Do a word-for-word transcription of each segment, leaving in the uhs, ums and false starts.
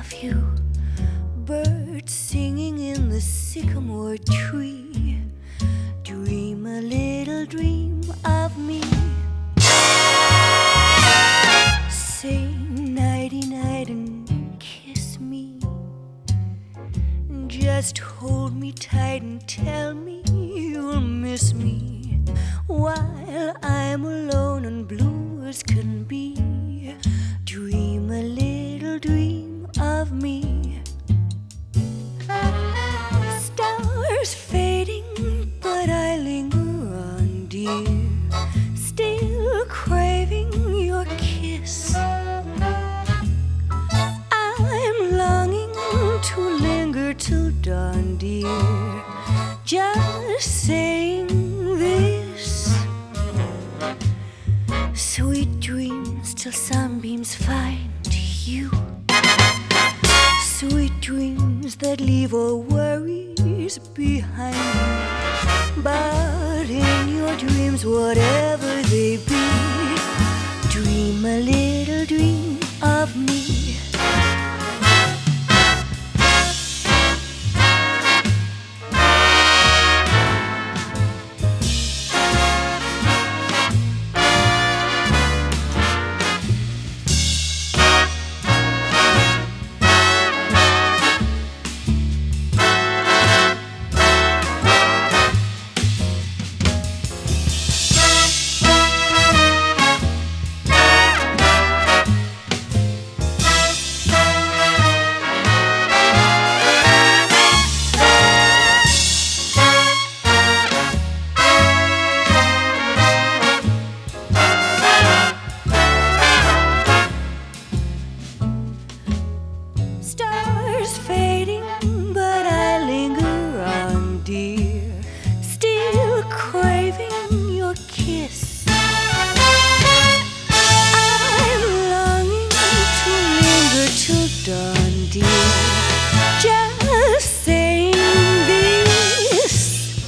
of you, birds singing in the sycamore tree. Dream a little dream of me. Say nighty-night and kiss me. Just hold me tight and tell me you'll miss me while I'm alone and blue as can be. Dream a little dream of me. Stars fading, but I linger on, dear, still craving your kiss. I'm longing to linger till dawn, dear, just saying this. Sweet dreams till sunbeams find you. Sweet dreams that leave all worries behind you. But in your dreams, whatever they be, dream a little dream of me. Stars fading, but I linger on, dear, still craving your kiss. I'm longing to linger till dawn, dear, just saying this.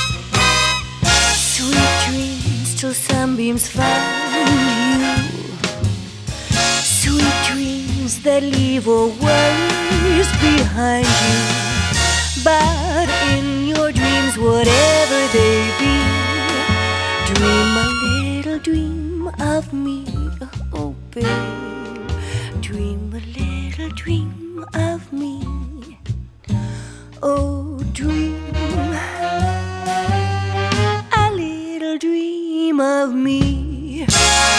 Sweet dreams till sunbeams find you. Sweet dreams that leave all worries behind you. But in your dreams, whatever they be, dream a little dream of me. Oh, babe, dream a little dream of me. Oh, dream a little dream of me.